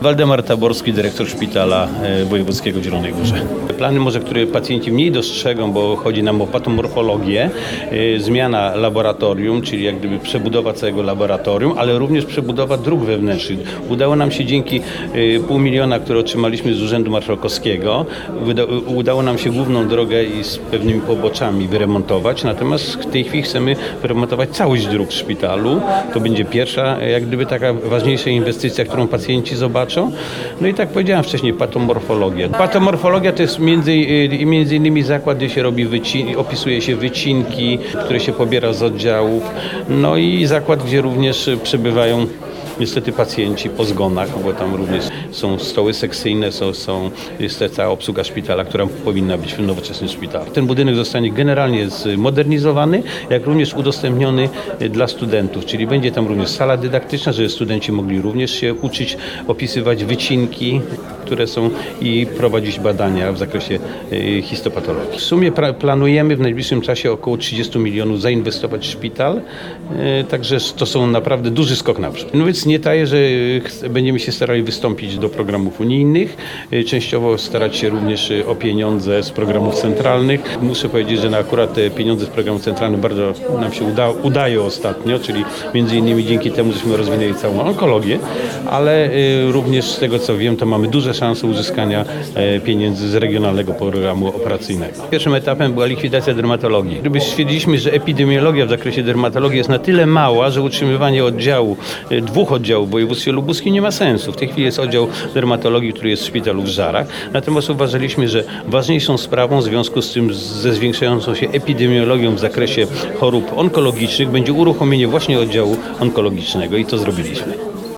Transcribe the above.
Waldemar Taborski, dyrektor szpitala wojewódzkiego w Zielonej Górze. Plany może, które pacjenci mniej dostrzegą, bo chodzi nam o patomorfologię, zmiana laboratorium, czyli jak gdyby przebudowa całego laboratorium, ale również przebudowa dróg wewnętrznych. Udało nam się dzięki 500 000, które otrzymaliśmy z Urzędu Marszałkowskiego, udało nam się główną drogę i z pewnymi poboczami wyremontować, natomiast w tej chwili chcemy wyremontować całość dróg w szpitalu. To będzie pierwsza, jak gdyby taka ważniejsza inwestycja, którą pacjenci zobaczą. No i tak powiedziałem wcześniej, patomorfologia. Patomorfologia to jest między innymi zakład, gdzie się robi opisuje się wycinki, które się pobiera z oddziałów. No i zakład, gdzie również przebywają niestety pacjenci po zgonach, bo tam również są stoły sekcyjne, jest ta cała obsługa szpitala, która powinna być w nowoczesnym szpitalu. Ten budynek zostanie generalnie zmodernizowany, jak również udostępniony dla studentów, czyli będzie tam również sala dydaktyczna, żeby studenci mogli również się uczyć, opisywać wycinki, które są i prowadzić badania w zakresie histopatologii. W sumie planujemy w najbliższym czasie około 30 milionów zainwestować w szpital, także to są naprawdę duży skok naprzód. No więc nie taję, że będziemy się starali wystąpić do programów unijnych, częściowo starać się również o pieniądze z programów centralnych. Muszę powiedzieć, że akurat te pieniądze z programów centralnych bardzo nam się udaje ostatnio, czyli między innymi dzięki temu, żeśmy rozwinęli całą onkologię, ale również z tego co wiem, to mamy duże szanse uzyskania pieniędzy z regionalnego programu operacyjnego. Pierwszym etapem była likwidacja dermatologii. Gdyby stwierdziliśmy, że epidemiologia w zakresie dermatologii jest na tyle mała, że utrzymywanie dwóch oddziałów w województwie lubuskim nie ma sensu. W tej chwili jest oddział dermatologii, który jest w szpitalu w Żarach. Natomiast uważaliśmy, że ważniejszą sprawą w związku z tym ze zwiększającą się epidemiologią w zakresie chorób onkologicznych będzie uruchomienie właśnie oddziału onkologicznego i to zrobiliśmy.